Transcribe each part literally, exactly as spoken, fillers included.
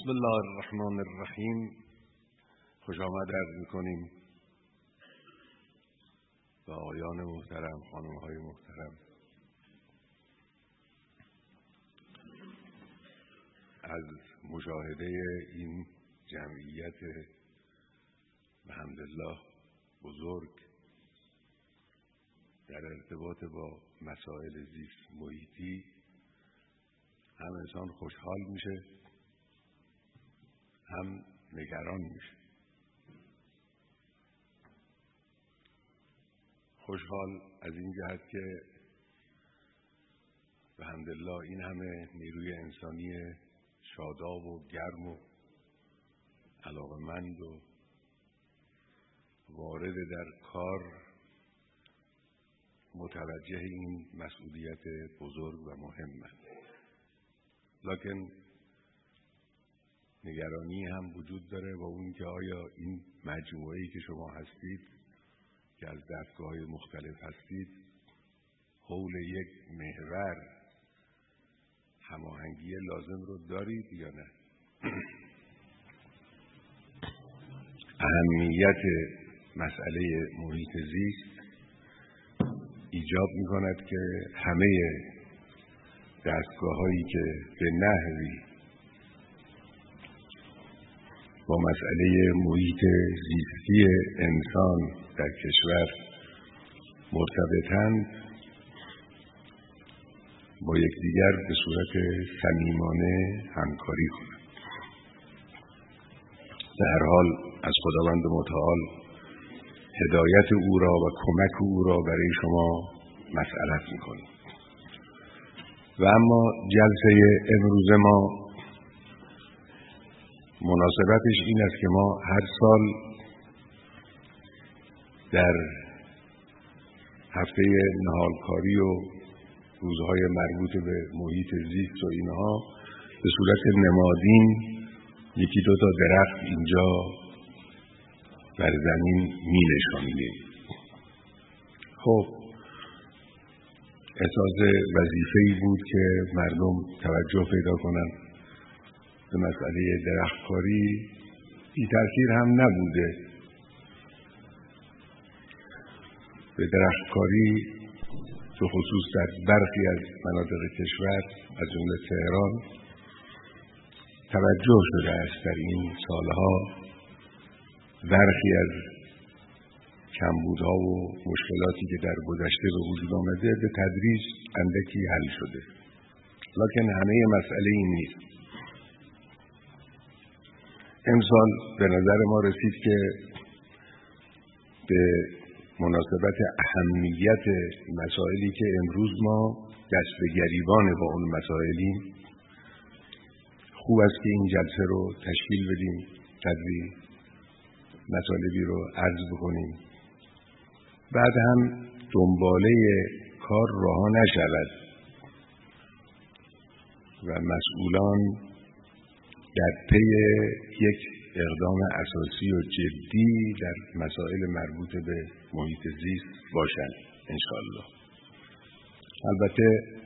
بسم الله الرحمن الرحیم. خوش آمد عرض می‌کنیم به آقایان محترم، خانم‌های محترم. از مشاهده این جمعیت بحمدالله بزرگ در ارتباط با مسائل زیست محیطی هم انسان خوشحال میشه، هم نگران میشه. خوشحال از این جهت که بحمدالله این همه نیروی انسانی شاداب و گرم و علاقمند و وارد در کار متوجه این مسئولیت بزرگ و مهم است. لکن نگرانی هم وجود داره و اون که آیا این مجموعه‌ای که شما هستید که از دستگاه‌های مختلف هستید حول یک محور هماهنگی لازم رو دارید یا نه؟ اهمیت مسئله محیط زیست ایجاب می‌کند که همه دستگاه‌هایی که به نحوی با مسئله محیط زیستی انسان در کشور مرتبطند با یکدیگر به صورت صمیمانه همکاری کنند. در هر حال از خداوند متعال هدایت او را و کمک او را برای شما مسئلت می‌کنیم. و اما جلسه امروز ما مناسبتش این است که ما هر سال در هفته نهالکاری و روزهای مربوط به محیط زیست و اینها به صورت نمادین یکی دو تا درخت اینجا بر زمین می نشانیم. خب احساس وظیفه‌ای بود که مردم توجه پیدا کنند به مسئله درختکاری. بی تأثیر هم نبوده. به درختکاری به خصوص در برخی از مناطق کشور از جمله تهران توجه شده است در این سالها. برخی از کمبودها و مشکلاتی که در گذشته به وجود آمده به تدریج اندکی حل شده، لکن همه مسئله این نیست. امسال به نظر ما رسید که به مناسبت اهمیت مسائلی که امروز ما دست به گریبان با اون مسائلیم خوب است که این جلسه رو تشکیل بدیم، قدری مطالبی رو عرض بکنیم، بعد هم دنباله کار رها نشود و مسئولان در پی یک اقدام اساسی و جدی در مسائل مربوط به محیط زیست باشند انشاءالله. البته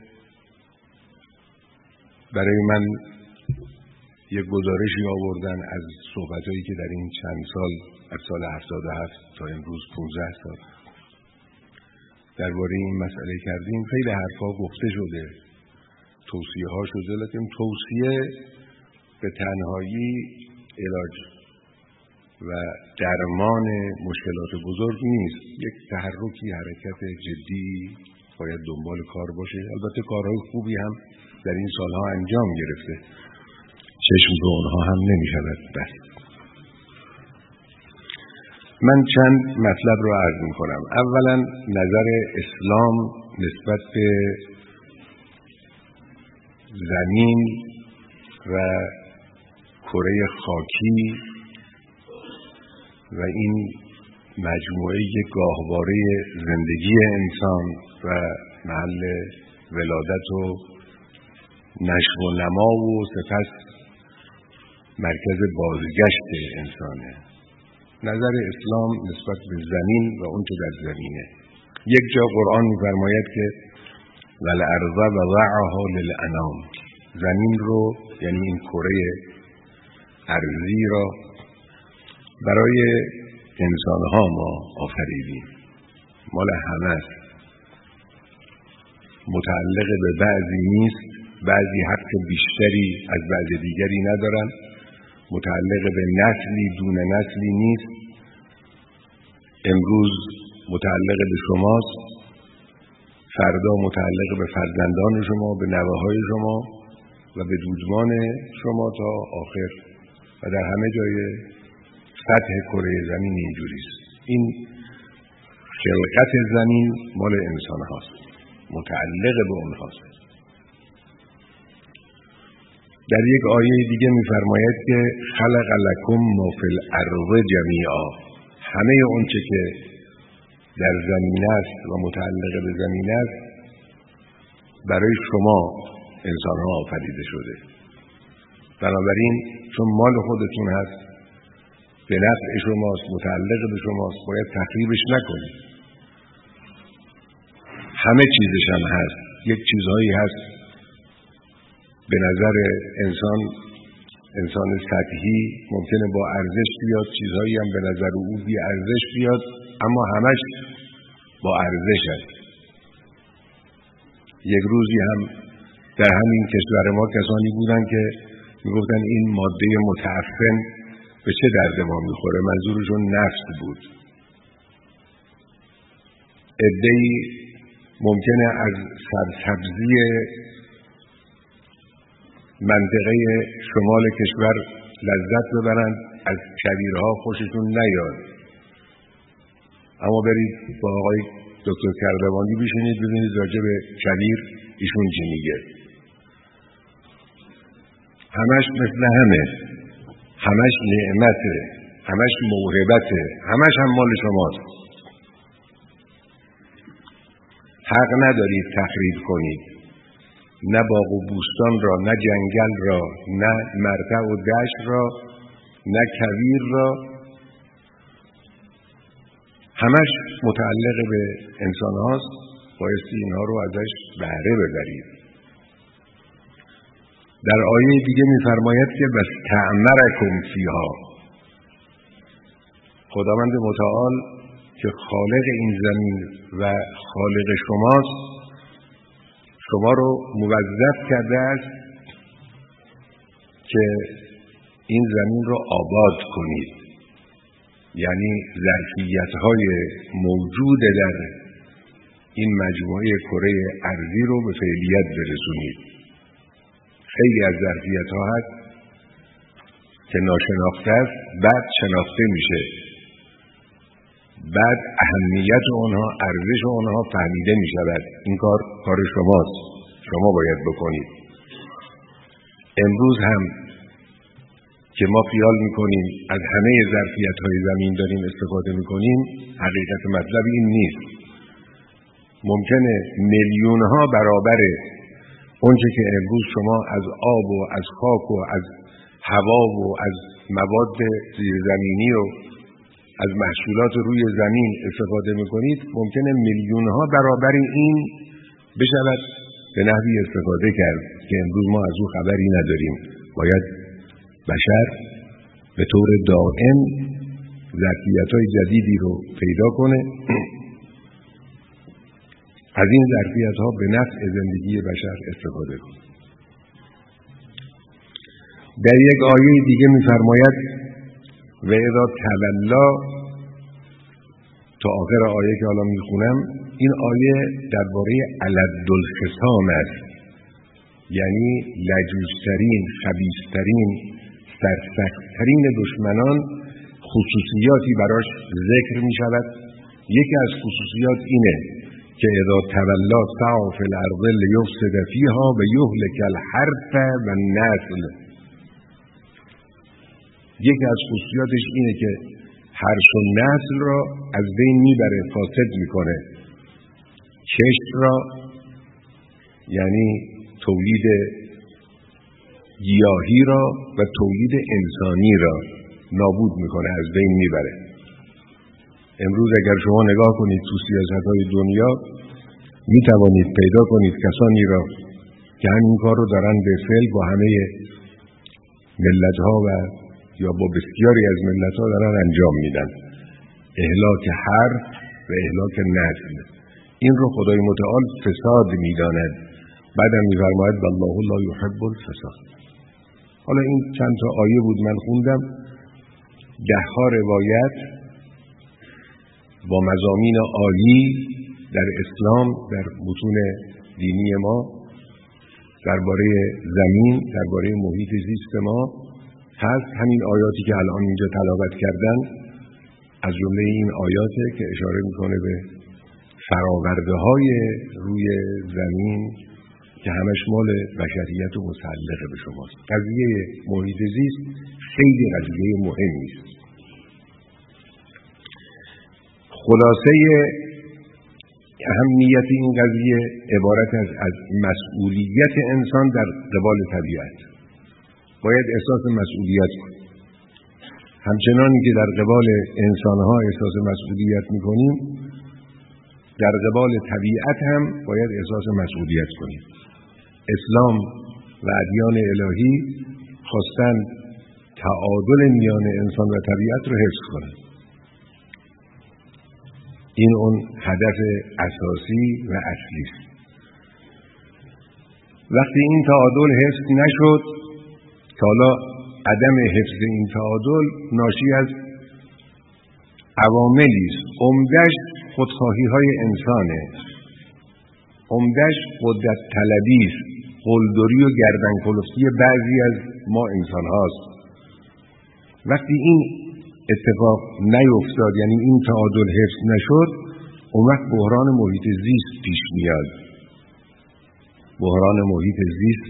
برای من یک گزارشی آوردن از صحبتایی که در این چند سال از سال هفتاد و هفت تا امروز پانزده سال درباره این مسئله کردیم. خیلی حرفا گفته شده، توصیه ها شده، لیکن توصیه به تنهایی علاج و درمان مشکلات بزرگ نیست. یک تحرکی، حرکت جدی باید دنبال کار باشه. البته کارهای خوبی هم در این سالها انجام گرفته، چشم به اونها هم نمی شود بست. من چند مطلب رو عرض می کنم. اولا نظر اسلام نسبت به زمین و کره خاکی و این مجموعه گاهواره زندگی انسان و محل ولادت و نشو و نما و سپس مرکز بازگشت انسانه. نظر اسلام نسبت به زمین و اون چه در زمینه. یک جا قرآن می‌فرماید که والارض وضعها للانام، زمین رو یعنی این کره ارضی را برای انسانها ما آفریدیم. مال همه است، متعلق به بعضی نیست، بعضی حق بیشتری از بعض دیگری ندارن، متعلق به نسلی دون نسلی نیست. امروز متعلق به شماست، فردا متعلق به فرزندان شما، به نوه‌های شما و به دودمان شما تا آخر و در همه جای سطح کره زمین اینجوریست. این خلقت زمین مال انسان هاست، متعلق به اونهاست. در یک آیه دیگه می‌فرماید که خلق لکم ما فی الارض جمیعا، همه اون چه که در زمین است و متعلق به زمین است برای شما انسان ها آفریده شده. بنابراین چون مال خودتون هست، به نفع شماست، متعلق به شماست، باید تخریبش نکنید. همه چیزش هم هست. یک چیزهایی هست به نظر انسان انسان سطحی ممکنه با ارزش بیاد، چیزهایی هم به نظر او بی ارزش بیاد، اما همش با ارزش است. یک روزی هم در همین کشور ما کسانی بودن که میگفتن این ماده متعفن به چه درد ما میخوره، منظورشون نفت بود. عده‌ای ممکنه از سرسبزی منطقه شمال کشور لذت ببرند، از کویرها خوششون نیاد، اما برید با آقای دکتر کردوانی بشینید ببینید راجع به کویر ایشون چی میگه. همش مثل همه، همش نعمته، همش موهبته، همش هم مال شماست. حق ندارید تخریب کنید، نه باغ و بوستان را، نه جنگل را، نه مرتع و دشت را، نه کویر را. همش متعلق به انسان هاست، بایستی اینها رو ازش بهره ببرید. در آیه دیگه می‌فرماید که واستعمرکم فیها، خداوند متعال که خالق این زمین و خالق شماست، شما رو موظف کرده است که این زمین رو آباد کنید، یعنی ظرفیت‌های موجود در این مجموعه کره ارضی رو به فعلیت برسونید. خیلی از ظرفیت‌ها هست که ناشناخته است، بعد شناخته میشه، بعد اهمیت اونها، ارزش اونها فهمیده میشود. این کار کار شماست، شما باید بکنید. امروز هم که ما خیال میکنیم از همه ظرفیت‌های زمین داریم استفاده میکنیم، حقیقت مطلب این نیست. ممکنه میلیون‌ها برابر اونچه که امروز شما از آب و از خاک و از هوا و از مواد زیرزمینی و از محصولات روی زمین استفاده میکنید، ممکنه میلیون‌ها برابر این بشود به نحوی استفاده کرد که امروز ما از او خبری نداریم. باید بشر به طور دائم ظرفیت‌های جدیدی رو پیدا کنه، از این ظرفیت‌ها به نفع زندگی بشر استفاده کنه. در یک آیه دیگه می‌فرماید و اذا تولا، تا آخر آیه که حالا میخونم، این آیه درباره الدالخصام است، یعنی لجوج‌ترین، خبیث‌ترین، سرسخت‌ترین دشمنان خصوصیاتی براش ذکر میشود. یکی از خصوصیات اینه که اذا تولا سعی فی الارض لیفسد فیها و یهلک الحرث و النسل. یکی از خصوصیاتش اینه که حرث و نسل را از بین میبره، فاسد میکنه. کشت را، یعنی تولید گیاهی را و تولید انسانی را نابود میکنه، از بین میبره. امروز اگر شما نگاه کنید تو سیاست‌های دنیا، میتوانید پیدا کنید کسانی را که همین کار رو دارن به فعل با همه ملت‌ها و یا با بسیاری از ملت‌ها دارن انجام میدن، اهلاک حرف و اهلاک نسل. این رو خدای متعال فساد میداند، بعدم میفرماید والله لا یحب الفساد. حالا این چند تا آیه بود من خوندم، ده ها روایت با مضامین عالی در اسلام، در متون دینی ما درباره زمین، درباره محیط زیست ما هست. همین آیاتی که الان اینجا تلاوت کردن از جمله این آیاته که اشاره میکنه به فراورده های روی زمین که همش مال بشریت و متعلق به شماست. قضیه محیط زیست خیلی قضیه مهمی است. خلاصه اهمیت این قضیه عبارت است از مسئولیت انسان در قبال طبیعت. باید احساس مسئولیت کنیم. همچنانی که در قبال انسانها احساس مسئولیت میکنیم، در قبال طبیعت هم باید احساس مسئولیت کنیم. اسلام و ادیان الهی خواستن تعادل میان انسان و طبیعت رو حفظ کنند. این اون هدف اساسی و اصلی است. وقتی این تعادل حفظ نشد، که حالا عدم حفظ این تعادل ناشی از عواملی است. عمده‌اش خودخواهی های انسانه، عمده‌اش قدرت طلبی است، قلدری و گردن کلفتی بعضی از ما انسان هاست. وقتی این اتفاق نیفتاد، یعنی این تعادل حفظ نشد، اون وقت بحران محیط زیست پیش میاد. بحران محیط زیست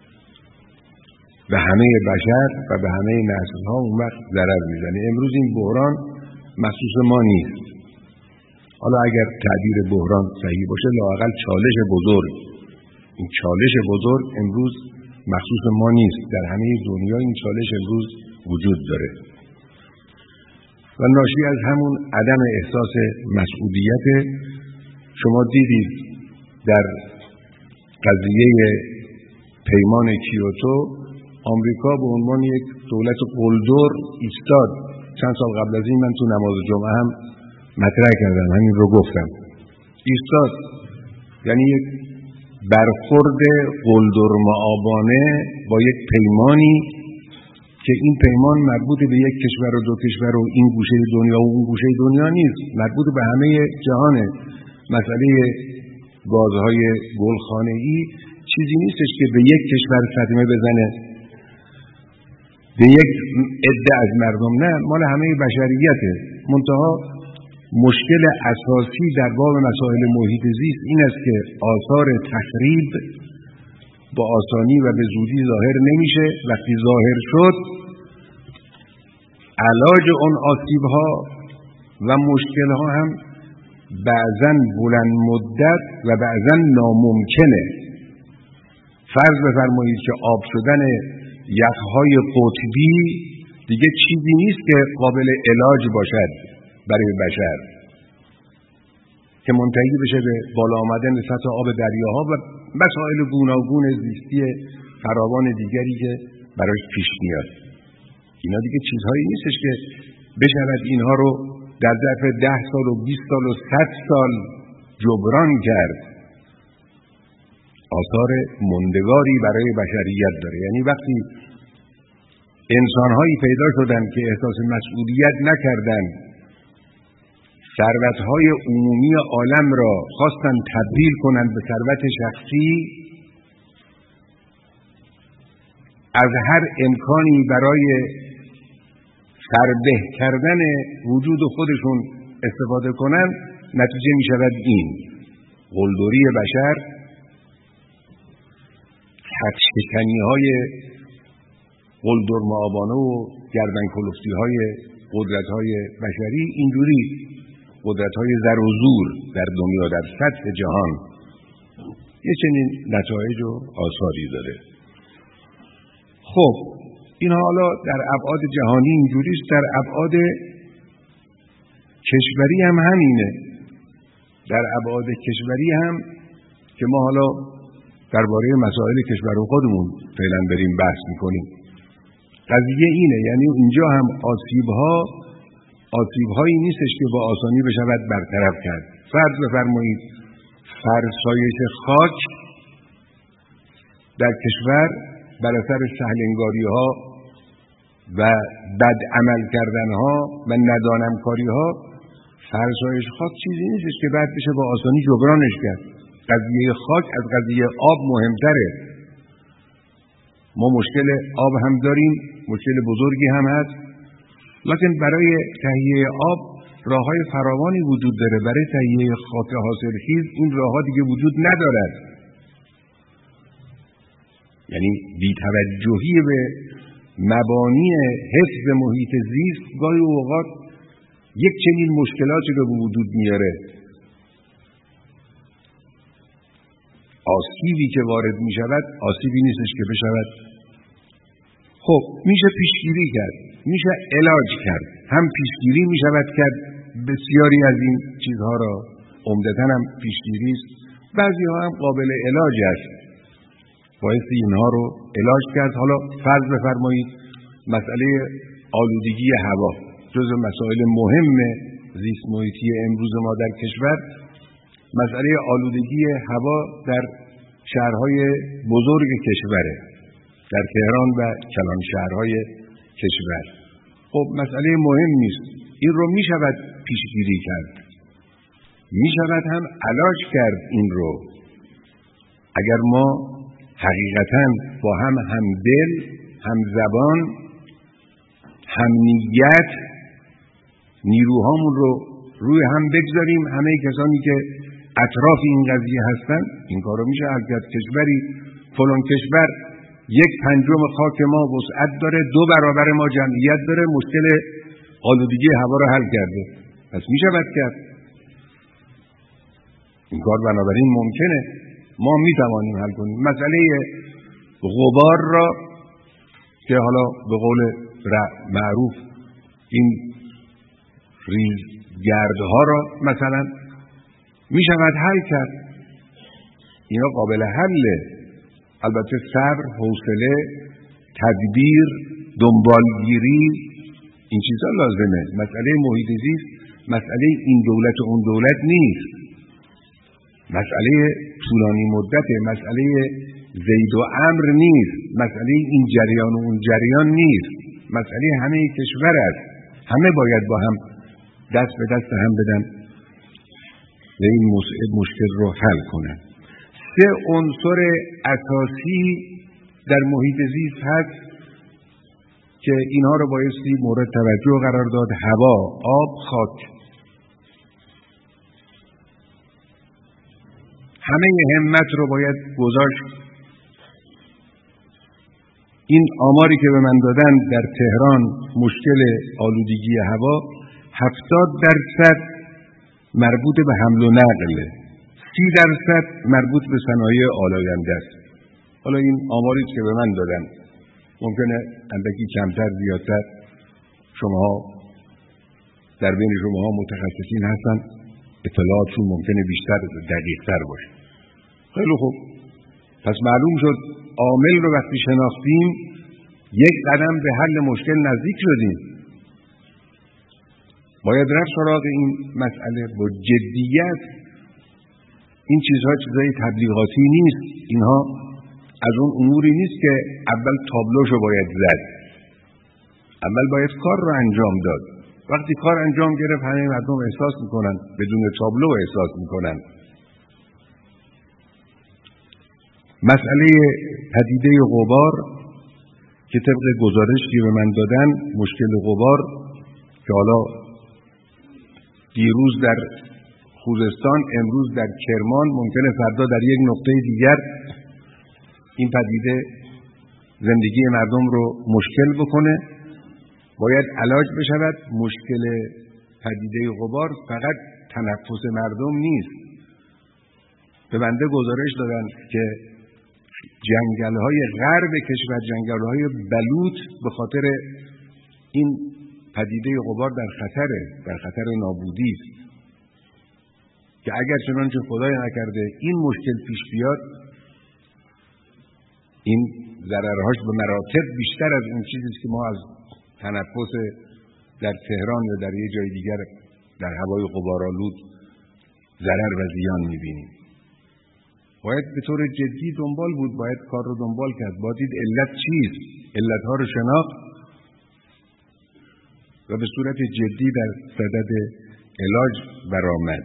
به همه بشر و به همه نسل ها اون وقت ضرر میزنه. امروز این بحران مخصوص ما نیست. حالا اگر تعبیر بحران صحیح باشه، لااقل چالش بزرگ، این چالش بزرگ امروز مخصوص ما نیست، در همه دنیا این چالش امروز وجود داره و ناشی از همون عدم احساس مسئولیت. شما دیدید در قضیه پیمان کیوتو آمریکا به عنوان یک دولت قلدر ایستاد. چند سال قبل از این من تو نماز جمعه هم مطرح کردم، همین رو گفتم. ایستاد یعنی یک برخورد قلدر معابانه با یک پیمانی که این پیمان مربوط به یک کشور و دو کشور و این گوشه دنیا و اون گوشه دنیا نیست، مربوط به همه جهانه. مسئله گازهای گلخانه‌ای چیزی نیستش که به یک کشور صدمه بزنه، به یک عده از مردم، نه، مال همه بشریته. منتها مشکل اساسی در باب مسائل محیط زیست این است که آثار تخریب با آسانی و به زودی ظاهر نمیشه. وقتی ظاهر شد، علاج اون آسیب‌ها و مشکل‌ها هم بعضاً بلند مدت و بعضاً ناممکنه. فرض بفرمایید که آب شدن یخ‌های قطبی دیگه چیزی نیست که قابل علاج باشد برای بشر، که منتهی بشه به بالا آمدن سطح آب دریاها و مسائل گوناگون زیستی فراوان دیگری که براش پیش میاد. اینا دیگه چیزهایی نیستش که بشود اینها رو در ظرف ده سال و بیست سال و صد سال جبران کرد. آثار مندگاری برای بشریت داره. یعنی وقتی انسانهایی پیدا شدن که احساس مسئولیت نکردن، ثروت‌های عمومی عالم را خواستن تبدیل کنند به ثروت شخصی، از هر امکانی برای فربه کردن وجود خودشون استفاده کنند، نتیجه می شود این قلدری بشر، خدشکنی های قلدر معابانه و گردن کلفتی های قدرت های بشری، اینجوری قدرت های زر و زور در دنیا، در سطح جهان، یه چنین نتایج و آثاری داره. خب این حالا در ابعاد جهانی اینجوریست، در ابعاد کشوری هم همینه. در ابعاد کشوری هم که ما حالا درباره مسائل کشور خودمون فعلا بریم بحث میکنیم. قضیه اینه، یعنی اینجا هم آسیب ها آسیب هایی نیستش که با آسانی بشود برطرف کرد. فرض بفرمایید فرسایش خاک در کشور بر اثر سهلنگاری ها و بد عمل کردن ها و ندانمکاری ها، فرسایش خاک چیزی نیستش که بعد بشه با آسانی جبرانش کرد. قضیه خاک از قضیه آب مهمتره. ما مشکل آب هم داریم، مشکل بزرگی هم هست، لکن برای تهیه آب راه‌های فراوانی وجود داره. برای تهیه خاک حاصلخیز این راه‌ها دیگه وجود ندارد. یعنی بی‌توجهی به مبانی حفظ محیط زیست گاهی اوقات یک چنین مشکلاتی رو به وجود میاره. آسیبی که وارد می شود آسیبی نیستش که بشود. خب میشه پیشگیری کرد، میشه علاج کرد. هم پیشگیری می شود کرد بسیاری از این چیزها را، عمدتاً هم پیشگیری است. بعضی ها هم قابل علاج است، بایستی اینها رو علاج کرد. حالا فرض بفرمایید مسئله آلودگی هوا جزو مسائل مهم زیست محیطی امروز ما در کشور. مسئله آلودگی هوا در شهرهای بزرگ کشوره، در تهران و کلان شهرهای کشور. خب مسئله مهمی است، این رو می شود پیشگیری کرد، می شود هم علاج کرد. این رو اگر ما حقیقتاً با هم همدل، هم زبان، هم نیت نیروهامون رو روی هم بگذاریم، همه کسانی که اطراف این قضیه هستن، این کارو میشه حل کرد. کشوری فلان کشور یک پنجم خاک ما وسعت داره، دو برابر ما جمعیت داره، مشکل آلودگی هوا رو حل کرده، پس میشه بد کرد این کار. بنابراین ممکنه ما میتوانیم حل کنیم. مسئله غبار را که حالا به قول معروف این ریزگردها را مثلا می شود حل کرد. اینا قابل حله. البته صبر، حوصله، تدبیر، دنبالگیری، این چیزا لازمه. مسئله محیط زیست مسئله این دولت و اون دولت نیست، مسئله طولانی مدت، مسئله زید و امر نیست، مسئله این جریان و اون جریان نیست، مسئله همه کشور است. همه باید با هم دست به دست هم بدن و این مشکل رو حل کنن. سه عنصر اساسی در محیط زیست هست که اینها رو بایستی مورد توجه قرار داد: هوا، آب، خاک. همه همت رو باید گذاشت. این آماری که به من دادن در تهران مشکل آلودگی هوا هفتاد درصد مربوط به حمل و نقل، سی درصد مربوط به صنایع آلاینده است. حالا این آماری که به من دادن ممکنه اندکی کمتر زیادتر، شماها در بین شماها متخصصین هستن، اطلاعاتشون ممکنه بیشتر دقیق‌تر باشه. خیلی خوب، پس معلوم شد عامل رو وقتی شناختیم یک قدم به حل مشکل نزدیک شدیم. باید رفت سراغ این مسئله با جدیت. این چیزها چیزای تبلیغاتی نیست، اینها از اون اموری نیست که اول تابلوشو باید زد، اول باید کار رو انجام داد. وقتی کار انجام گرفت همه مردم احساس میکنن، بدون تابلو احساس میکنن. مسئله پدیده غبار که طبق گزارشی به من دادن، مشکل غبار که حالا دیروز در خوزستان، امروز در کرمان، ممکنه فردا در یک نقطه دیگر این پدیده زندگی مردم رو مشکل بکنه، باید علاج بشود. مشکل پدیده غبار فقط تنفس مردم نیست. به بنده گزارش دادن که جنگل‌های غرب کشور، جنگل‌های بلوط، به خاطر این پدیده غبار در خطره، در خطر نابودی است که اگر چنانچه خدای نکرده این مشکل پیش بیاد، این ضررهاش به مراتب بیشتر از اون چیزی که ما از تنفس در تهران یا در یه جای دیگر در هوای غبارآلود ضرر و زیان می‌بینیم. باید به طور جدی دنبال بود، باید کار رو دنبال کرد، باید دید علت چیست، علتها رو شناخت و به صورت جدی در صدد علاج برآمد.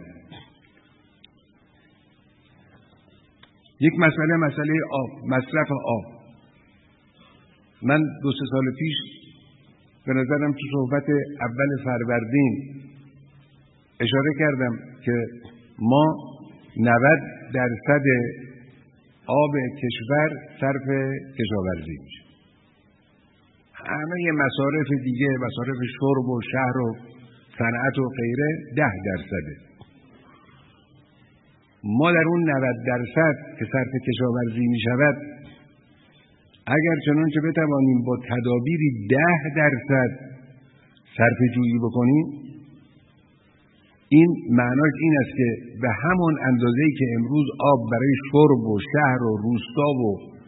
یک مسئله مسئله آب، مصرف آب. من دو سه سال پیش به نظرم تو صحبت اول فروردین اشاره کردم که ما نود درصد آب کشور صرف کشاورزی میشه. همه مصارف دیگه، مصارف شرب و شهر و صنعت و غیره ده درصده. ما در اون نود درصد که صرف کشاورزی می شود اگر چنانچه بتوانیم با تدابیری ده درصد صرف جویی بکنیم، این معناش این است که به همون اندازه‌ای که امروز آب برای شرب و شهر و روستا و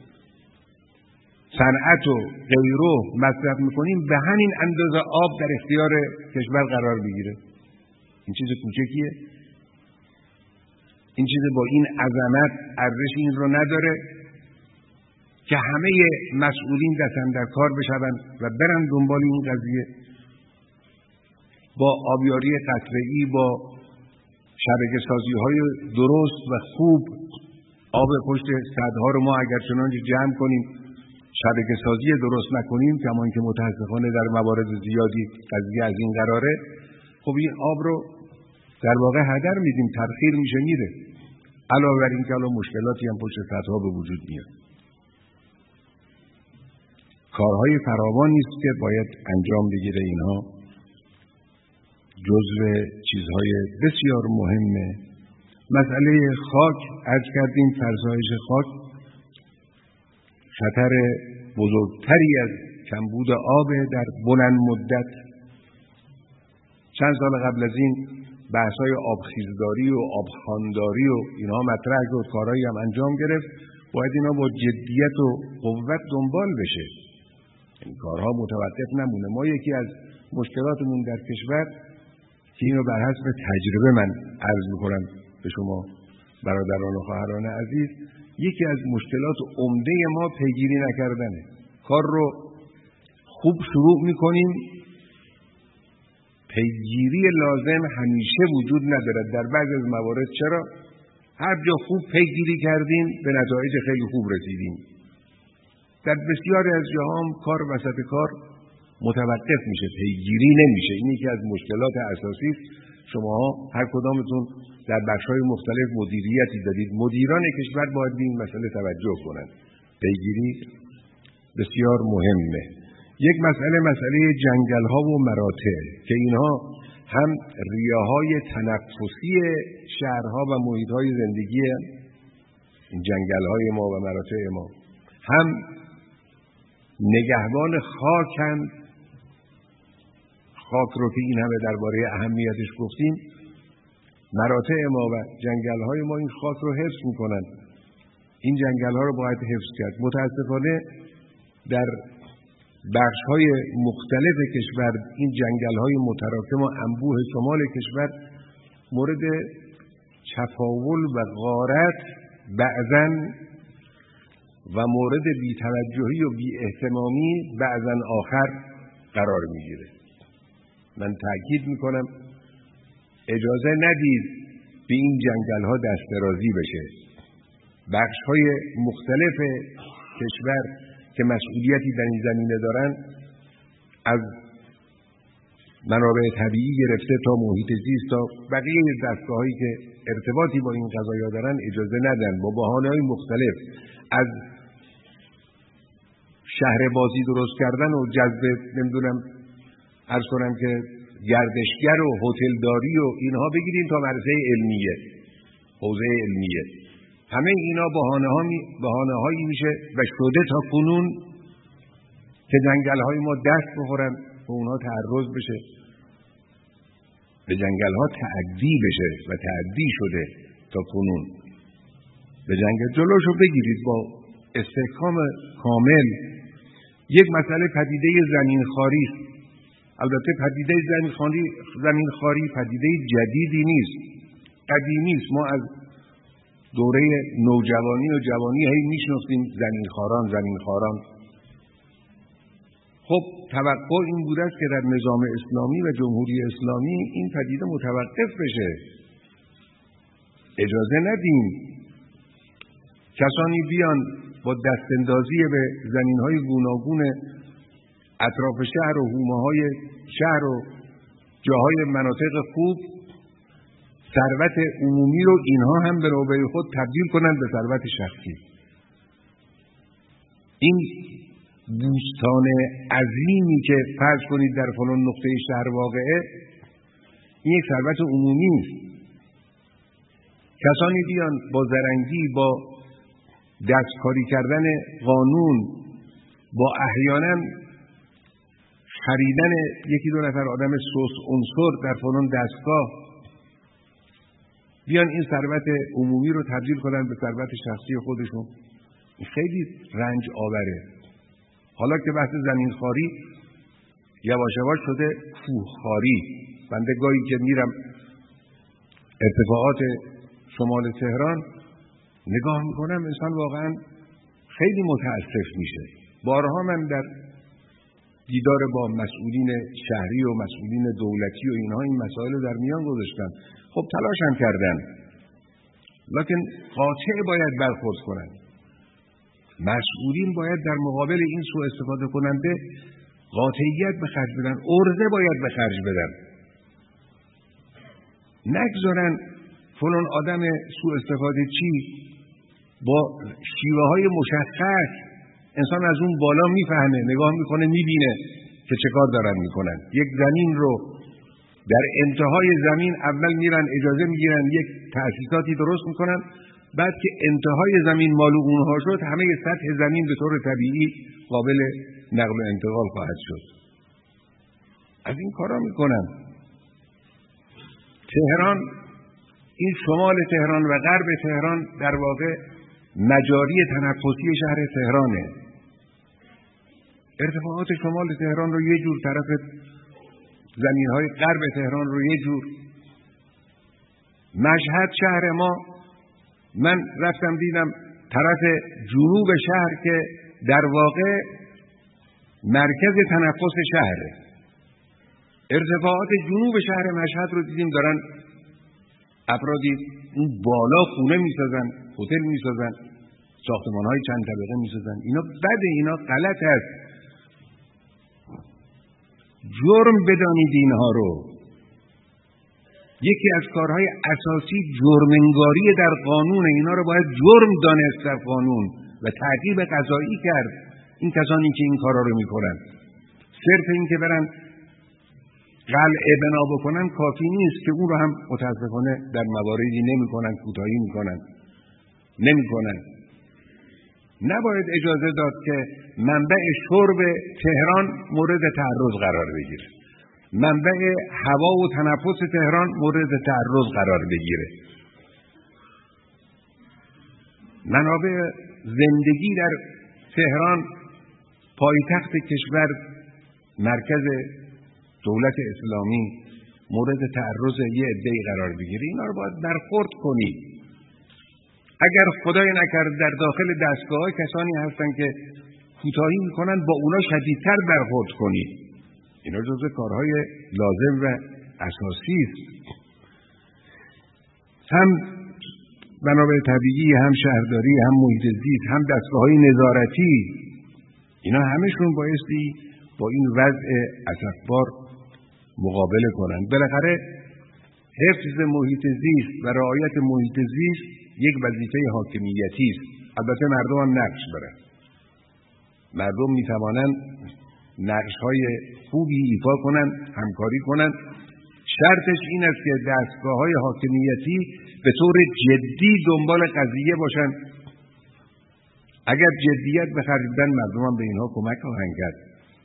صنعت و غیره مصرف میکنیم، به همین اندازه آب در اختیار کشور قرار میگیره. این چیز کوچکیه؟ این چیز با این عظمت ارزش این رو نداره که همه مسئولین دستن در کار بشون و برن دنبال این قضیه؟ با آبیاری قطره‌ای، با شبکه سازی های درست و خوب آب پشت سدها رو ما اگر چنانچه جمع کنیم، شبکه سازی درست نکنیم، کمان که متاسفانه در موارد زیادی قضیه از این قراره، خب این آب رو در واقع هدر میدیم، تبخیر میشه میره. علاوه بر این که الان مشکلاتی هم پشت سدها به وجود میاد. کارهای فراوانی است که باید انجام بگیره. اینها جزو چیزهای بسیار مهمه. مسئله خاک، عرض کردیم فرسایش خاک خطر بزرگتری از کمبود آب در بلند مدت. چند سال قبل از این بحث‌های آبخیزداری و آبخوانداری و اینها مطرح شد، کارهایی هم انجام گرفت. باید اینا با جدیت و قوت دنبال بشه. این کارها متوقف نمونه. ما یکی از مشکلاتمون در کشور که اینو بر حسب تجربه من عرض میکنم به شما برادران و خواهران عزیز، یکی از مشکلات عمده ما پیگیری نکردنه. کار رو خوب شروع میکنیم، پیگیری لازم همیشه وجود ندارد. در بعضی از موارد چرا؟ هر جا خوب پیگیری کردیم به نتایج خیلی خوب رسیدیم. در بسیاری از جاها هم کار وسط کار متوقف میشه، پیگیری نمیشه. این یکی از مشکلات اساسی است. شماها هر کدامتون در بخش‌های مختلف مدیریتی دادید. مدیران کشور باید به این مسئله توجه کنند. پیگیری بسیار مهمه. یک مسئله مسئله جنگل‌ها و مراتع که اینها هم ریه‌های تنفسی شهرها و محیط‌های زندگی این جنگل‌های ما و مراتع ما، هم نگهبان خاکند. خاک رو که این همه درباره اهمیتش گفتیم، مراتع ما و جنگل‌های ما این خاک رو حفظ می‌کنن. این جنگل‌ها رو باید حفظ کرد. متاسفانه در بخش‌های مختلف کشور این جنگل‌های متراکم و انبوه شمال کشور مورد چپاول و غارت بعضاً و مورد بی‌توجهی و بی‌اهتمامی بعضاً آخر قرار می‌گیره. من تأکید می‌کنم اجازه ندید به این جنگل‌ها دست درازی بشه. بخش‌های مختلف کشور که مسئولیتی در این زمینه دارن، از منابع طبیعی گرفته تا محیط زیست تا بقیه دستگاه‌هایی که ارتباطی با این قضایا دارن، اجازه ندن با بهانه‌های مختلف از شهر بازی درست کردن و جذب نمیدونم عرض کنم که گردشگر و هتلداری و اینها بگیریم تا مرحله علمیه، حوزه علمیه. همه اینا بهانه‌ها بهانه‌هایی میشه و شده تا کنون که جنگل‌های ما دست بخورن و اونها تعرض بشه، به جنگل‌ها تعدی بشه و تعدی شده تا کنون. به جنگل جلوشو بگیرید با استحکام کامل یک مسئله پدیده زمینخواری است. البته پدیده زمینخواری زمینخواری پدیده جدیدی نیست، قدیمی است. ما از دوره نوجوانی و جوانی هی میشناختیم زمینخواران زمینخواران. خب توقع این بوده است که در نظام اسلامی و جمهوری اسلامی این پدیده متوقف بشه. اجازه ندیم کسانی بیان با دستاندازی به زمین‌های گوناگون اطراف شهر و حومه‌های شهر و جاهای مناطق خوب ثروت عمومی رو اینها هم به نوبه خود تبدیل کنند به ثروت شخصی. این بوستان عظیمی که فرض کنید در فلان نقطه شهر واقعه، این یک ثروت عمومی است. کسانی بیان با زرنگی، با دستکاری کردن قانون، با احیانا خریدن یکی دو نفر آدم سوس عنصر در فلان دستگاه، بیان این ثروت عمومی رو تبدیل کنن به ثروت شخصی خودشون. این خیلی رنج آوره. حالا که بحث زمینخواری یواش یواش شده کوهخواری. بنده گاهی که میرم ارتفاعات شمال تهران نگاه میکنم، انسان واقعا خیلی متاسف میشه. بارها من در دیدار با مسئولین شهری و مسئولین دولتی و اینها این مسائل رو در میان گذاشتم. خب تلاش هم کردن، لکن قاطع باید برخورد کنند. مسئولین باید در مقابل این سوء استفاده کننده قاطعیت به خرج بدن، عرضه باید به خرج بدن. نگذارن فلان آدم سوء استفاده چی با شیوه های مشخص انسان از اون بالا میفهمه، نگاه میکنه، میبینه که چه کار دارن میکنن. یک زمین رو در انتهای زمین اول میرن اجازه میگیرن، یک تأسیساتی درست میکنن، بعد که انتهای زمین مال اونها شد همه سطح زمین به طور طبیعی قابل نقل و انتقال خواهد شد. از این کارا میکنن. تهران، این شمال تهران و غرب تهران در واقع مجاری تنفسی شهر تهرانه. ارتفاعات شمال تهران رو یه جور، طرف زمینهای غرب تهران رو یه جور. مشهد شهر ما، من رفتم دیدم طرف جنوب شهر که در واقع مرکز تنفس شهره. ارتفاعات جنوب شهر مشهد رو دیدیم دارن افرادی اون بالا خونه میسازن، هتل میسازن، ساختمان‌های چند طبقه میسازن. اینا بده، اینا غلط است. جرم بدانید اینها رو. یکی از کارهای اساسی جرم‌انگاری در قانون. اینا رو باید جرم دانست در قانون و تعقیب قضایی کرد. این کسانی که این کارا رو میکنن، صرف این که برن قلعه بنا بکنن کافی نیست که اون رو هم متاسفانه در مواردی نمیکنن، کوتاهی میکنن، نمیکنن. نباید اجازه داد که منبع شرب تهران مورد تعرض قرار بگیره، منبع هوا و تنفس تهران مورد تعرض قرار بگیره. منابع زندگی در تهران، پایتخت کشور، مرکز دولت اسلامی، مورد تعرض یه عده‌ای قرار بگیره. اینا رو باید برخورد کنید. اگر خدای نکرد در داخل دستگاه کسانی هستن که کوتاهی میکنن، با اونا شدیدتر برخورد کنید. اینا جزو کارهای لازم و اساسی است. هم منابع طبیعی، هم شهرداری، هم محیط زیست، هم دستگاه‌های نظارتی، اینا همشون بایستی با این وضع اسفبار مقابله کنند. بالاخره حفظ محیط زیست و رعایت محیط زیست یک وظیفه حاکمیتی است. البته مردم هم نقش دارند. مردم میتوانند نقش‌های خوبی ایفا کنند، همکاری کنند. شرطش این است که دستگاه‌های حاکمیتی به طور جدی دنبال قضیه باشند. اگر جدیت به خرج بدن، مردم هم به اینها کمک خواهند کرد.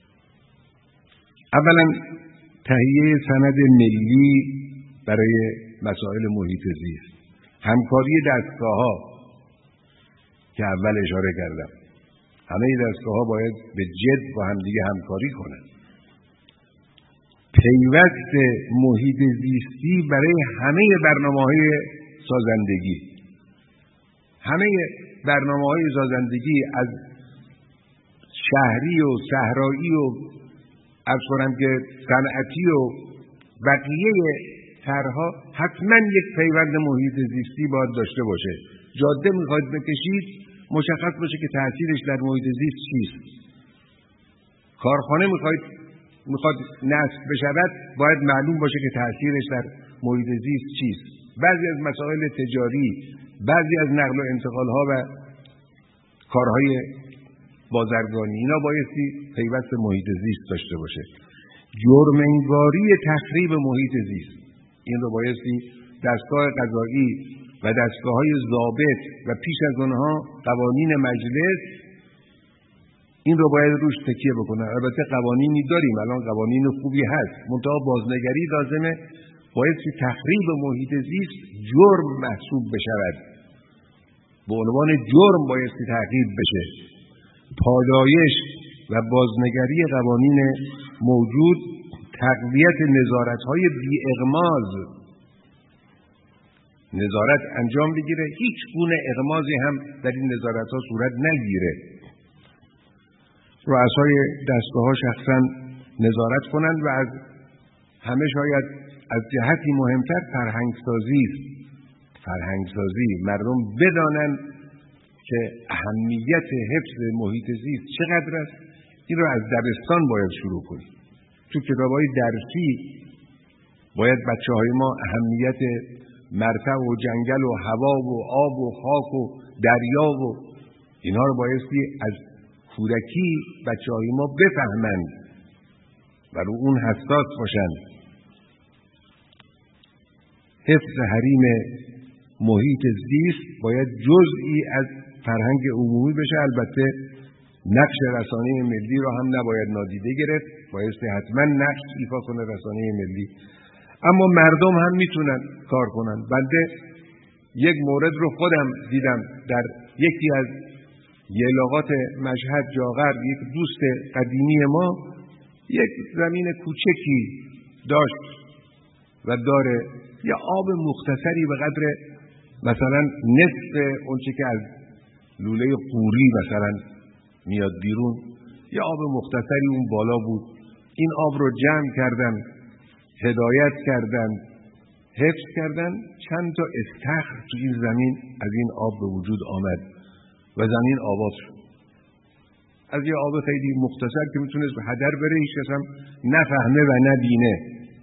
اولا تهیه سند ملی برای مسائل محیط زیست، همکاری دستگاه‌ها که اول اشاره کردم. همه دستگاه‌ها باید به جد با همدیگه همکاری کنند. پیوست محیط زیستی برای همه برنامه‌های سازندگی، همه برنامه‌های سازندگی از شهری و صحرایی و عرض کنم که صنعتی و بقیه طرح‌ها حتما یک پیوند محیط زیستی باید داشته باشه. جاده میخواید بکشید مشخص باشه که تأثیرش در محیط زیست چیست. کارخانه میخواید میخواد نصب بشود باید معلوم باشه که تأثیرش در محیط زیست چیست. بعضی از مسائل تجاری، بعضی از نقل و انتقال‌ها و کارهای بازرگانی اینا بایستی پیوست محیط زیست داشته باشه. جرم‌انگاری تخریب محیط زیست این رو بایستی دستگاه قضایی و دستگاه‌های ضابط و پیش از اونها قوانین مجلس این رو باید روش تکیه بکنن. البته قوانینی داریم، الان قوانین خوبی هست، منتها بازنگری لازمه. بایستی تخریب محیط زیست جرم محسوب بشود، به عنوان جرم بایستی تعقیب بشه. پالایش و بازنگری قوانین موجود، تقویت نظارت‌های بی‌اغماز، نظارت انجام بگیره، هیچ گونه اغمازی هم در این نظارت‌ها صورت نگیره. رؤسای دستگاه‌ها شخصاً نظارت کنند و از همه شاید از جهتی مهمتر فرهنگسازی است. فرهنگسازی مردم بدانند که اهمیت حفظ محیط زیست چقدر است. این رو از دبستان باید شروع کنیم. تو کتاب‌های درسی باید بچه‌های ما اهمیت مرتع و جنگل و هوا و آب و خاک و دریا و اینها رو بایستی از کودکی بچه‌های ما بفهمند و رو اون حساس باشند. حفظ حریم محیط زیست باید جزئی از فرهنگ عمومی بشه. البته نقش رسانه ملی رو هم نباید نادیده گرفت، بایستی حتما نقش ایفا کنه رسانه ملی. اما مردم هم میتونن کار کنن. بنده یک مورد رو خودم دیدم در یکی از یلاقات مشهد جاغر. یک دوست قدیمی ما یک زمین کوچکی داشت و داره، یه آب مختصری به قدر مثلا نصف اونچه که از لوله قوری مثلا میاد بیرون، یه آب مختصری اون بالا بود. این آب رو جمع کردن، هدایت کردن، حفظ کردن. چند تا استخر تو این زمین از این آب به وجود آمد و زمین آباد شد. از یه آب خیلی مختصر که میتونست به هدر بره، هیچ کس هم نفهمه و نبینه.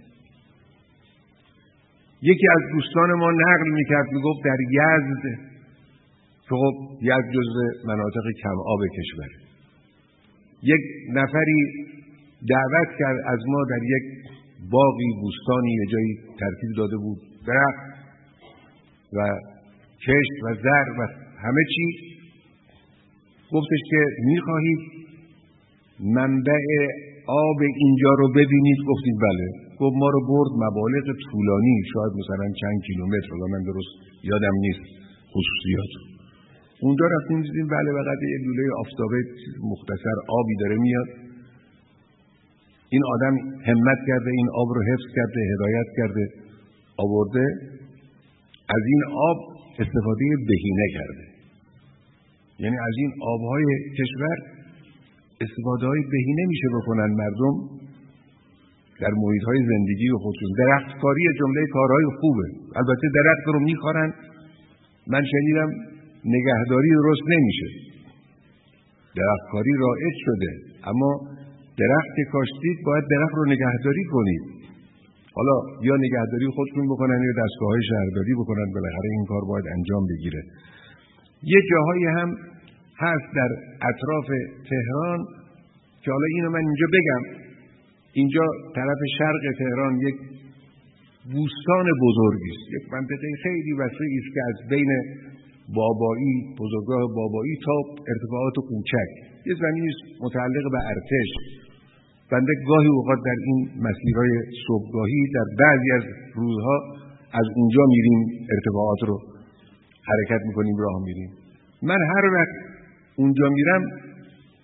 یکی از دوستان ما نقل میکرد، میگفت در یزد که خب یزد جزو مناطق کم آب کشور، یک نفری دعوت کرد از ما در یک باغی بوستانی یه جایی ترتیب داده بود، درخت و کشت و زر و همه چی. گفتش که میخواهید منبع آب اینجا رو ببینید؟ گفتید بله. گفت ما رو برد مبالغ طولانی، شاید مثلا چند کیلومتر، و من درست یادم نیست خصوصیات. اونجا رفتیم دیدیم بله بقدر یه لوله آفتابه مختصر آبی داره میاد. این آدم همت کرده، این آب رو حفظ کرده، هدایت کرده، آورده، از این آب استفاده بهینه کرده. یعنی از این آبهای کشور استفاده های بهینه میشه بکنن مردم در محیط های زندگی و خودشون. درختکاری جمله کارهای خوبه. البته درخت رو میخورن. من شنیدم نگهداری درست نمیشه. درختکاری رایج شده، اما درخت که کاشتید باید درخت رو نگهداری کنید. حالا یا نگهداری خودشون بکنن یا دستگاه‌های شهرداری بکنن، بالاخره این کار باید انجام بگیره. یه جاهایی هم هست در اطراف تهران که حالا اینو من اینجا بگم، اینجا طرف شرق تهران یک بوستان بزرگی است، یک منطقه خیلی وسیعی است که از بین بابایی، بزرگراه بابایی تا ارتفاعات کوچک یه زمینی متعلق به ارتش. بنده گاهی اوقات در این مسیرهای صبحگاهی در بعضی از روزها از اونجا میریم، ارتفاعات رو حرکت میکنیم، راه میریم. من هر وقت اونجا میرم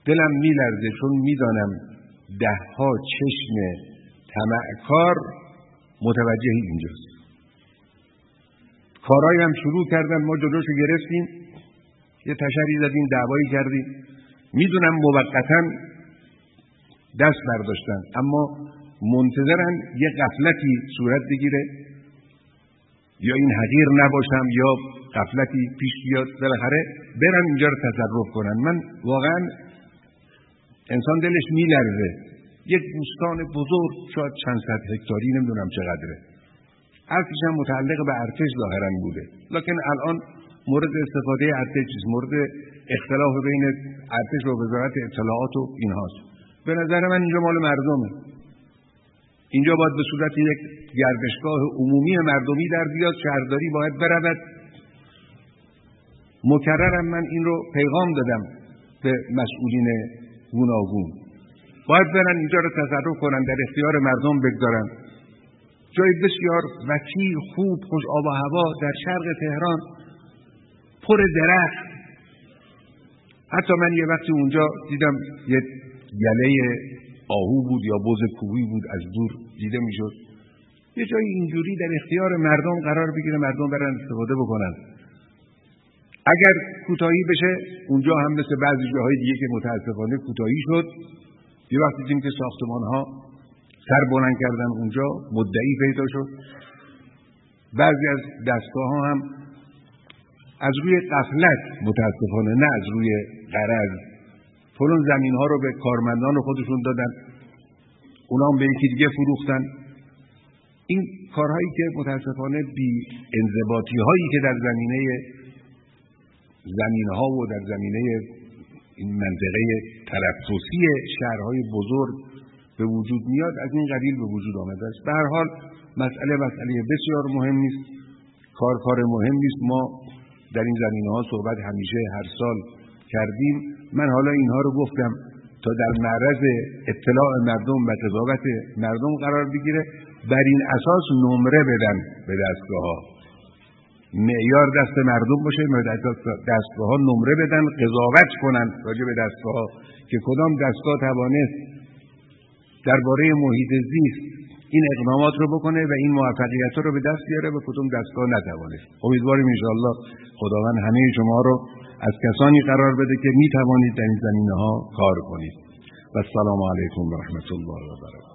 دلم میلرزه، چون میدانم ده ها چشم طمعکار متوجه اینجاست. کارهایی هم شروع کردن، ما جلوشو گرفتیم، یه تشری زدیم، دعوایی کردیم. میدونم موقتا دست برداشتن، اما منتظرن یه غفلتی صورت بگیره یا این حقیر نباشم یا غفلتی پیش بیاد، بالاخره برن اینجا رو تصرف کنن. من واقعا انسان دلش میلرزه. یک بوستان بزرگ، شاید چند صد هکتاری، نمیدونم چقدره، اصلش هم متعلق به ارتش ظاهرا بوده، لکن الان مورد استفاده ارتش، مورد اختلاف بین ارتش و وزارت اطلاعات و اینهاست. به نظر من اینجا مال مردمه. اینجا باید به صورت یک گردشگاه عمومی مردمی در بیاد، شهرداری باید برود. مکررم من این رو پیغام دادم به مسئولین گوناگون، باید برن اینجا رو تصرف کنن، در اختیار مردم بگذارن. جای بسیار وسیع، خوب، خوش آب و هوا در شرق تهران، پر درخت. حتی من یه وقتی اونجا دیدم یه گله آهو بود یا بز کوهی بود، از دور دیده میشد. یه جایی اینجوری در اختیار مردم قرار بگیره، مردم برن استفاده بکنن. اگر کوتاهی بشه، اونجا هم مثل بعضی جاهای دیگه که متاسفانه کوتاهی شد، یه وقتی دیدیم که ساختمان‌ها سر بلند کردن، اونجا مدعی پیدا شد. بعضی از دستگاه‌ها هم از روی غفلت، متاسفانه نه از روی غرض، فلان زمین‌ها رو به کارمندان خودشون دادن، اونا هم به یکی دیگه فروختن. این کارهایی که متاسفانه بی انضباطی‌هایی که در زمینه زمین‌ها و در زمینه این منطقه تنفسی شهرهای بزرگ به وجود میاد، از این قبیل به وجود آمده است. به هر حال مسئله مسئله بسیار مهم نیست، کار کار مهم نیست. ما در این زمینه‌ها صحبت همیشه هر سال کردیم. من حالا اینها رو گفتم تا در معرض اطلاع مردم و قضاوت مردم قرار بگیره، بر این اساس نمره بدن به دستگاه‌ها، معیار دست مردم باشه، دستگاه‌ها نمره بدن، قضاوت کنن راجع به دستگاه‌ها که کدام دستگاه توانست درباره محیط زیست این اقدامات رو بکنه و این موفقیت رو به دست بیاره و کدام دستگاه نتوانست. امیدواریم انشاءالله خداوند همه شما رو از کسانی قرار بده که می توانید در این زمینه‌ها کار کنید. و السلام علیکم و رحمت الله و برکاته.